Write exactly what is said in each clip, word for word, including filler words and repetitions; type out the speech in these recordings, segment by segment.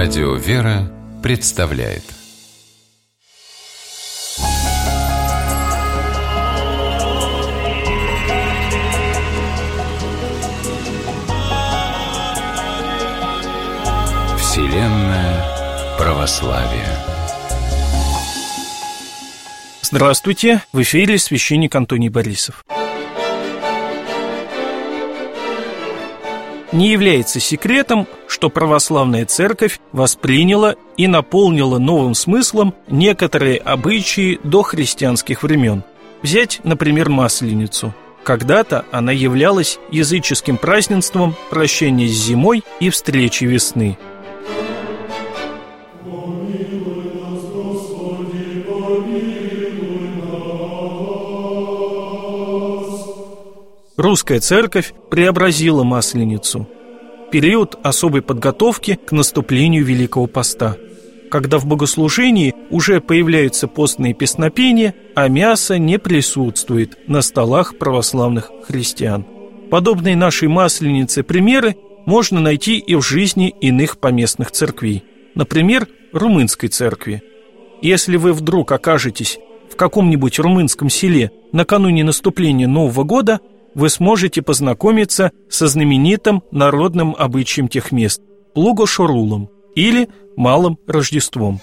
Радио «Вера» представляет Вселенная православия. Здравствуйте! В эфире священник Антоний Борисов. Не является секретом, что православная церковь восприняла и наполнила новым смыслом некоторые обычаи дохристианских времен. Взять, например, Масленицу. Когда-то она являлась языческим празднеством прощения с зимой и встречи весны. Русская церковь преобразила Масленицу. Период особой подготовки к наступлению Великого Поста, когда в богослужении уже появляются постные песнопения, а мясо не присутствует на столах православных христиан. Подобные нашей Масленице примеры можно найти и в жизни иных поместных церквей, например, румынской церкви. Если вы вдруг окажетесь в каком-нибудь румынском селе накануне наступления Нового года, вы сможете познакомиться со знаменитым народным обычаем тех мест – Плугошорулом или Малым Рождеством.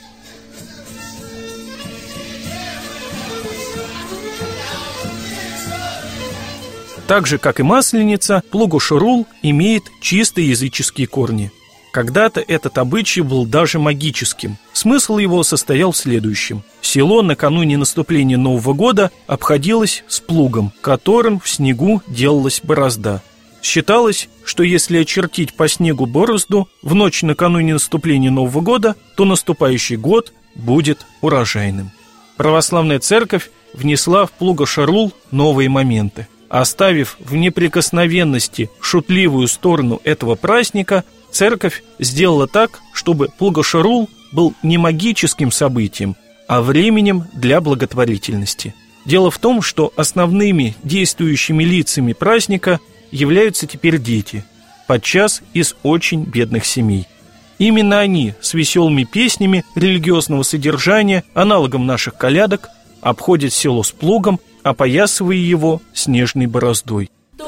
Так же, как и Масленица, Плугошорул имеет чисто языческие корни. Когда-то этот обычай был даже магическим. Смысл его состоял в следующем. Село накануне наступления Нового года обходилось с плугом, которым в снегу делалась борозда. Считалось, что если очертить по снегу борозду в ночь накануне наступления Нового года, то наступающий год будет урожайным. Православная церковь внесла в Плугошорул новые моменты. Оставив в неприкосновенности шутливую сторону этого праздника, церковь сделала так, чтобы Плугошорул был не магическим событием, а временем для благотворительности. Дело в том, что основными действующими лицами праздника являются теперь дети, подчас из очень бедных семей. Именно они с веселыми песнями религиозного содержания, аналогом наших колядок, обходят село с плугом, опоясывая его снежной бороздой.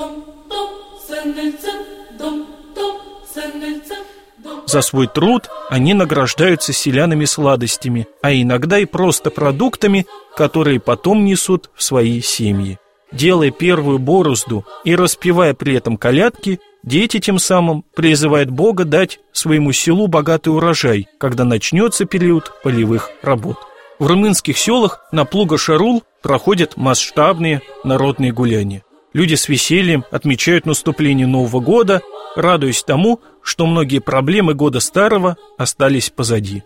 За свой труд они награждаются селянами сладостями, а иногда и просто продуктами, которые потом несут в свои семьи. Делая первую борозду и распевая при этом колядки, дети тем самым призывают Бога дать своему селу богатый урожай, когда начнется период полевых работ. В румынских селах на Плугошорул проходят масштабные народные гуляния. Люди с весельем отмечают наступление Нового года, радуясь тому, что многие проблемы года старого остались позади.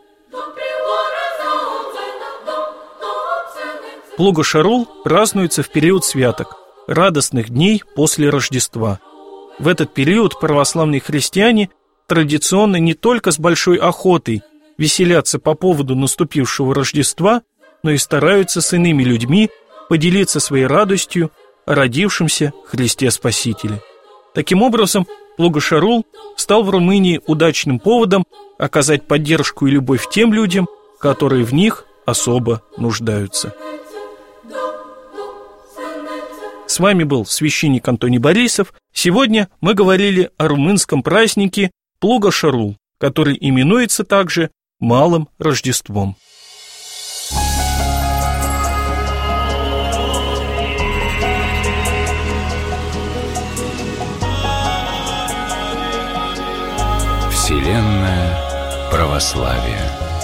Плугошорул празднуется в период святок, радостных дней после Рождества. В этот период православные христиане традиционно не только с большой охотой веселятся по поводу наступившего Рождества, но и стараются с иными людьми поделиться своей радостью о родившемся Христе Спасителе. Таким образом, Плугошорул стал в Румынии удачным поводом оказать поддержку и любовь тем людям, которые в них особо нуждаются. С вами был священник Антоний Борисов. Сегодня мы говорили о румынском празднике Плугошорул, который именуется также Малым Рождеством. Вселенная православия.